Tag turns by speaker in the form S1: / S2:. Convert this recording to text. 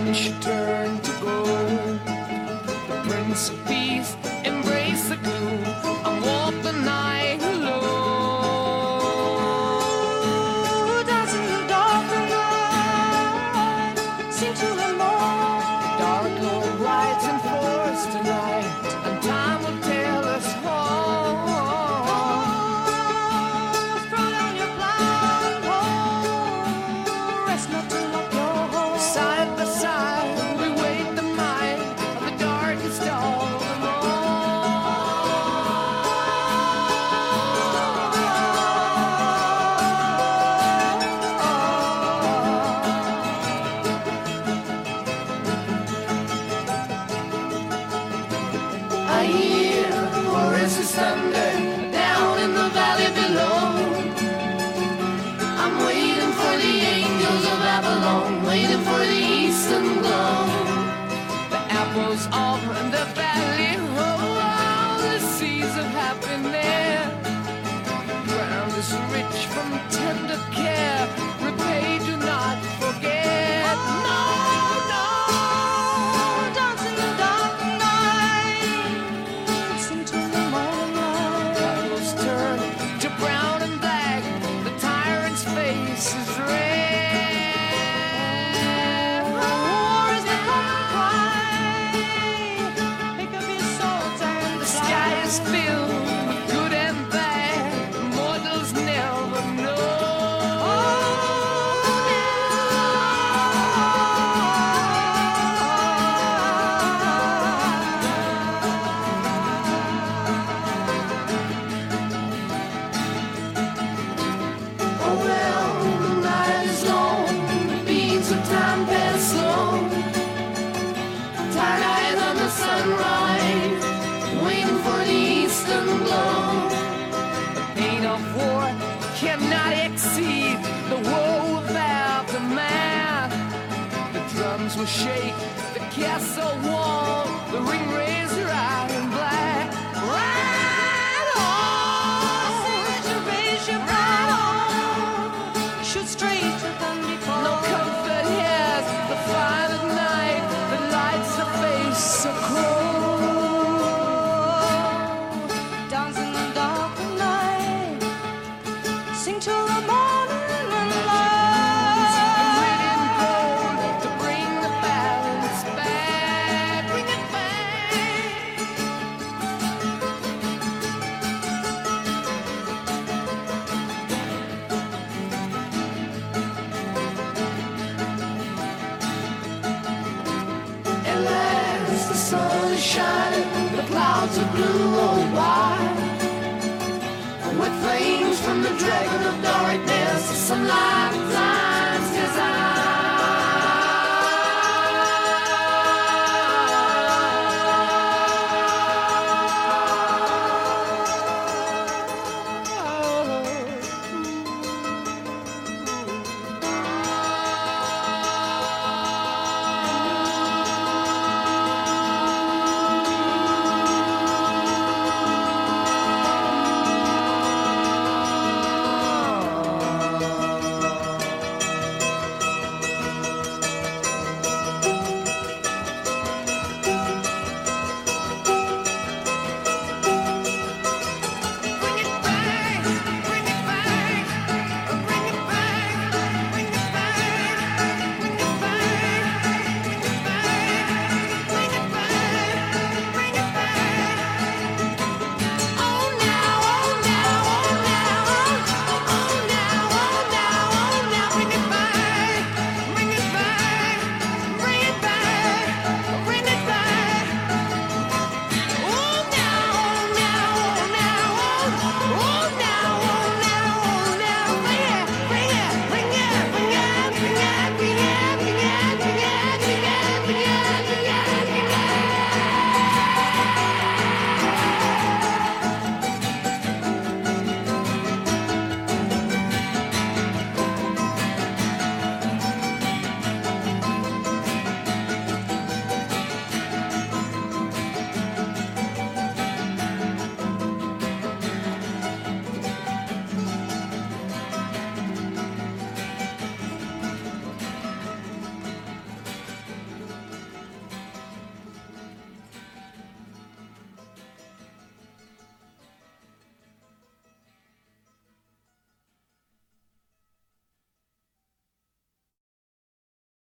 S1: should turn to gold. The Prince of Peace embrace the gloom and walk the night alone.
S2: Dancing in the dark of night, sing to the morn.
S1: Dark Lord rides in force tonight, and time will tell us all.
S2: Throw down your blindfold, rest not to lock your hold.
S1: Side by side, we wait the night of the darkest all I hear Horace's thunder down in the valley below. I'm waiting for the angels of Avalon, waiting for the eastern glow. The apples of the valley, oh, the seas of happiness. Ground is rich from tender care, repay, do not forget. No, no.
S2: Dance in the dark of night, sing to the morning light.
S1: Apples turn to brown and black, the tyrant's face is red.
S2: War is the common cry, pick up your swords and
S1: The sky is filled with good and bad, mortals never know. Oh well, the night is long, the beats of time pass slow. Tired eyes on the sunrise, waiting for the eastern glow. The pain of war cannot exceed the woe of aftermath. The drums will shake the castle wall, the ring razor iron black. Ride on!
S2: Raise your right arm, shoot straight to them before.
S1: No comfort has the fire at night that lights the face so cold.
S2: Dance in the dark of night, sing till the morning light.
S1: Red and gold to bring the balance back, bring it back. At last the sun is shining, the clouds are blue roll by. With flames from the dragon of darkness, the sunlight